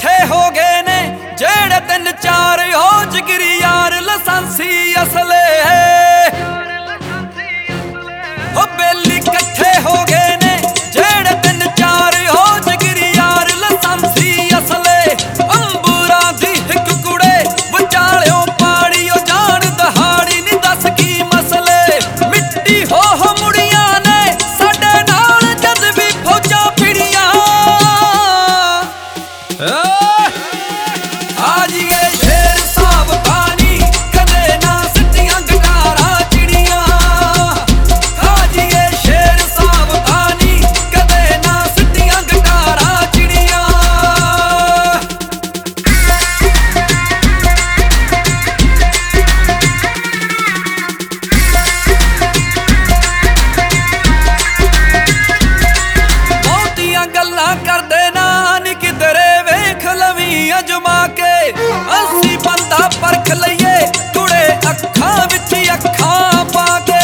इकट्ठे हो गए ने जेड़े 3-4 हो जिगरी यार लाइसेंसी असले हो बेली इकट्ठे हो गए ने जेड़े 3-4 हो जिगरी यार लाइसेंसी असले अंबूरा दी हिक कुड़े विचालियों पाड़ी ओ जान दहाड़ी नी दस की मसले मिट्टी हो मुड़ियां ने साडे नाल जद भी फौजां फिड़ियां आजिए शेर साहब पानी कदे ना सिटियां गटारा चिड़ियां आजिए शेर साहब पानी कदे ना सिटियां गटारा चिड़ियां बहुतियां गल्लां करदे ना नी किधरे वेख लवी अजमा के असी बंदा परख लईए कुड़े अखां विच अखां पा के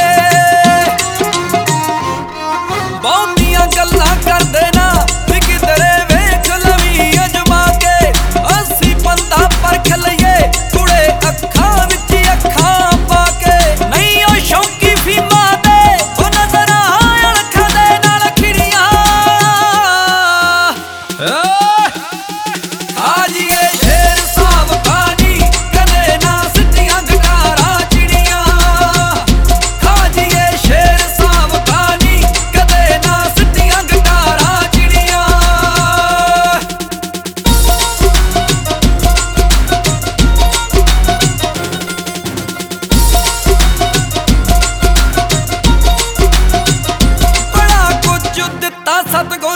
बहुतियां गल्लां करदे ना नी किधरे वेख लवी अजमा के असी बंदा परख लईए कुड़े अखां विच अखां पा के नहीं ओ शौकी फीमा दे ओ नजर अखां दे नाल खिड़ियां आजिए शेर साहब पानी कदे ना सिटियां गटारा चिड़ियां आजिए शेर साहब पानी कदे ना सिटियां गटारा चिड़ियां बड़ा कुछ दिता सतगुर